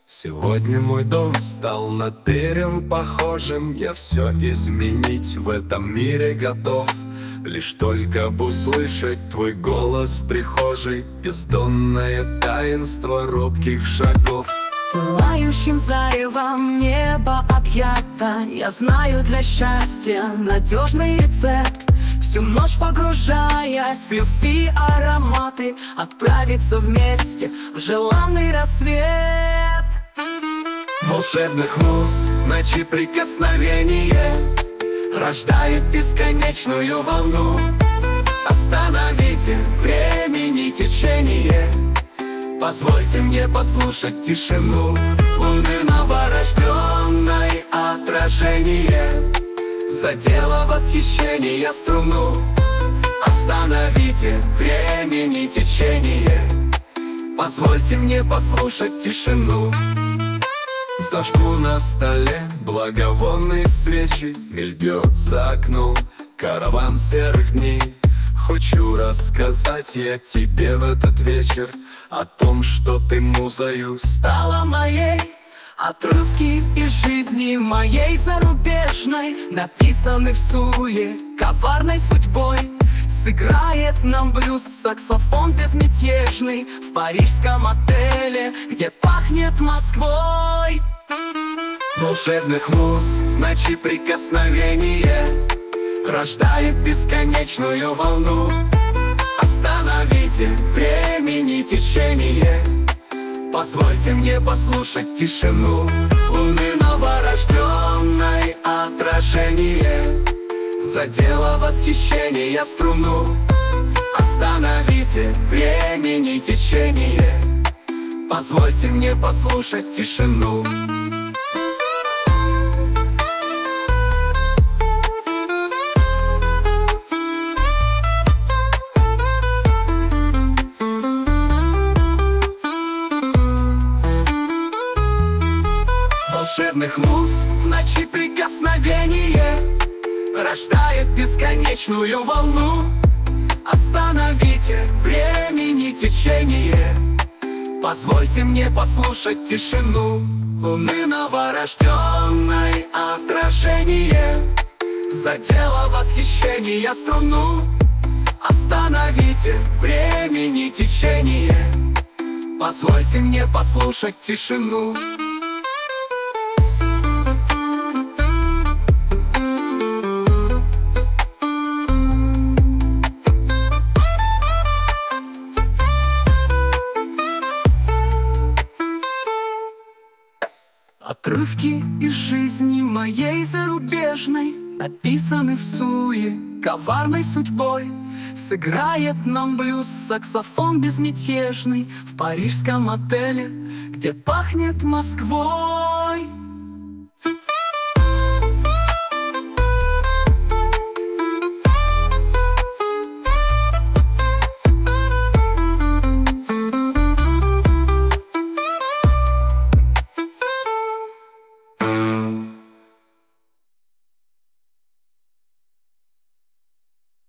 Сегодня мой дом стал на терем похожим. Я все изменить в этом мире готов. Лишь только бы услышать твой голос в прихожей, бездонное таинство робких шагов. Пылающим заревом небо объято. Я знаю для счастья надежный рецепт. Всю ночь погружаясь в любви ароматы, отправиться вместе в желанный рассвет. Волшебных муз в ночи прикосновение рождает бесконечную волну. Остановите времени течение, позвольте мне послушать тишину. Луны новорожденной отражение задело восхищение струну. Остановите времени течение, позвольте мне послушать тишину. Зажгу на столе благовонные свечи, мелькнет за окном караван серых дней. Хочу рассказать я тебе в этот вечер о том, что ты музою стала моей. Отрывки из жизни моей зарубежной написаны в суе коварной судьбой. Сыграет нам блюз саксофон безмятежный в парижском отеле, где пахнет Москвой. Волшебных муз в ночи прикосновение рождает бесконечную волну. Остановите времени течение, позвольте мне послушать тишину. Луны новорожденной отражение задело восхищение струну. Остановите времени течение, позвольте мне послушать тишину. Волшебных муз в ночи прикосновение рождает бесконечную волну. Остановите времени течение, позвольте мне послушать тишину. Луны новорожденной отражение задело восхищение струну. Остановите времени течение, позвольте мне послушать тишину. Отрывки из жизни моей зарубежной написаны в суе коварной судьбой. Сыграет нам блюз саксофон безмятежный в парижском отеле, где пахнет Москвой.